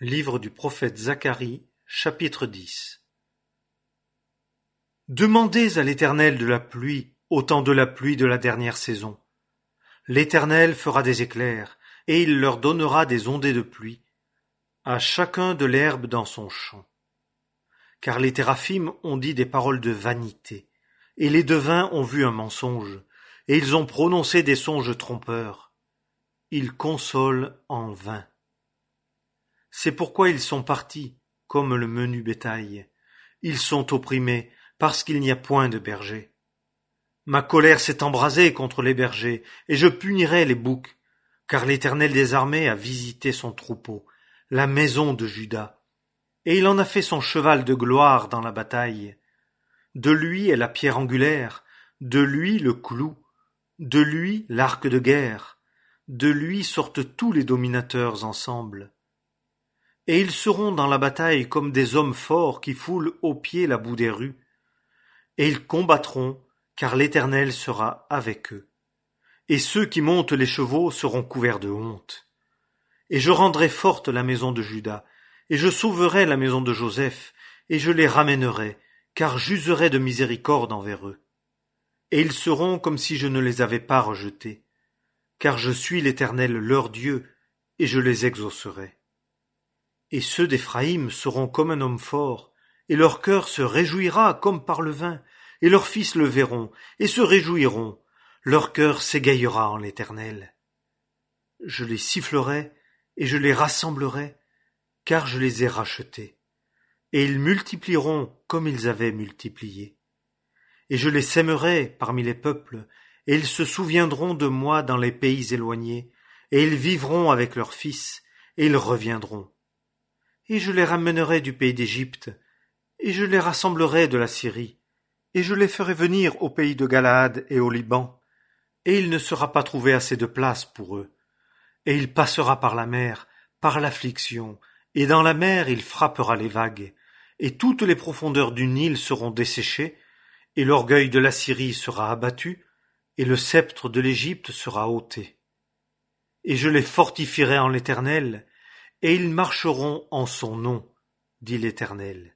Livre du prophète Zacharie, chapitre 10. Demandez à l'Éternel de la pluie, autant de la pluie de la dernière saison. L'Éternel fera des éclairs, et il leur donnera des ondées de pluie, à chacun de l'herbe dans son champ. Car les téraphim ont dit des paroles de vanité, et les devins ont vu un mensonge, et ils ont prononcé des songes trompeurs. Ils consolent en vain. C'est pourquoi ils sont partis, comme le menu bétail. Ils sont opprimés, parce qu'il n'y a point de berger. Ma colère s'est embrasée contre les bergers, et je punirai les boucs, car l'Éternel des armées a visité son troupeau, la maison de Juda, et il en a fait son cheval de gloire dans la bataille. De lui est la pierre angulaire, de lui le clou, de lui l'arc de guerre, de lui sortent tous les dominateurs ensemble. Et ils seront dans la bataille comme des hommes forts qui foulent aux pieds la boue des rues. Et ils combattront, car l'Éternel sera avec eux. Et ceux qui montent les chevaux seront couverts de honte. Et je rendrai forte la maison de Juda, et je sauverai la maison de Joseph, et je les ramènerai, car j'userai de miséricorde envers eux. Et ils seront comme si je ne les avais pas rejetés, car je suis l'Éternel leur Dieu, et je les exaucerai. Et ceux d'Éphraïm seront comme un homme fort, et leur cœur se réjouira comme par le vin, et leurs fils le verront, et se réjouiront, leur cœur s'égayera en l'Éternel. Je les sifflerai, et je les rassemblerai, car je les ai rachetés, et ils multiplieront comme ils avaient multiplié. Et je les sèmerai parmi les peuples, et ils se souviendront de moi dans les pays éloignés, et ils vivront avec leurs fils, et ils reviendront. Et je les ramènerai du pays d'Égypte, et je les rassemblerai de la Syrie, et je les ferai venir au pays de Galaad et au Liban, et il ne sera pas trouvé assez de place pour eux. Et il passera par la mer, par l'affliction, et dans la mer il frappera les vagues, et toutes les profondeurs du Nil seront desséchées, et l'orgueil de la Syrie sera abattu, et le sceptre de l'Égypte sera ôté. Et je les fortifierai en l'Éternel, et ils marcheront en son nom, dit l'Éternel.